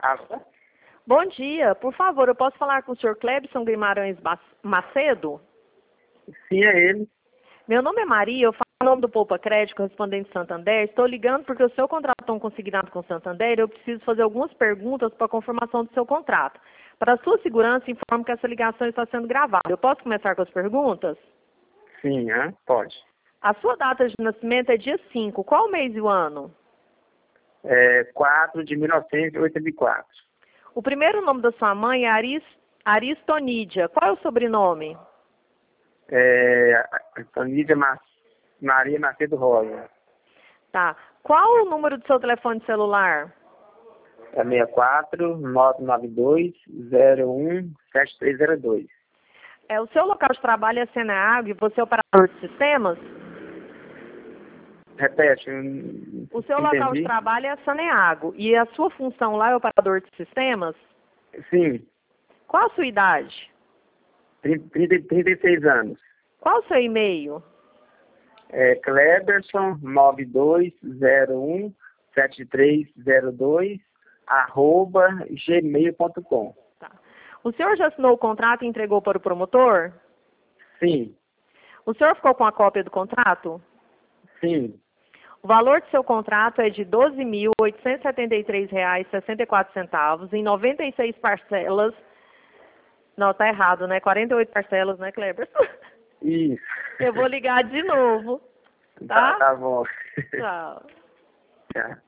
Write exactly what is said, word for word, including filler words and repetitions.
Alô? Bom dia. Por favor, eu posso falar com o senhor Clebson Guimarães Bas- Macedo? Sim, é ele. Meu nome é Maria, eu falo em nome do Poupa Crédito, correspondente Santander. Estou ligando porque o seu contrato um consignado com o Santander, eu preciso fazer algumas perguntas para a confirmação do seu contrato. Para sua segurança, informo que essa ligação está sendo gravada. Eu posso começar com as perguntas? Sim, hã? Pode. A sua data de nascimento é dia cinco. Qual o mês e o ano? É quatro de mil novecentos e oitenta e quatro. O primeiro nome da sua mãe é Aris, Aristonídia. Qual é o sobrenome? É Anídia Ma- Maria Macedo Rosa. Tá. Qual o número do seu telefone celular? É seis quatro nove nove dois zero um sete três zero dois. É, o seu local de trabalho é Seneag e você é operador de sistemas? Repete. hum, O seu local de Entendi. trabalho é Saneago e a sua função lá é operador de sistemas? Sim. Qual a sua idade? trinta, trinta e seis anos. Qual o seu e-mail? É Cleberson nove dois zero um sete três zero dois arroba gmail ponto com. Tá. O senhor já assinou o contrato e entregou para o promotor? Sim, O senhor ficou com a cópia do contrato? sim. O valor do seu contrato é de doze mil oitocentos e setenta e três reais e sessenta e quatro centavos em noventa e seis parcelas. Não, tá errado, né? quarenta e oito parcelas, né, Kleber? Isso. Eu vou ligar de novo, Tá, tá? tá bom. Tchau. Tá.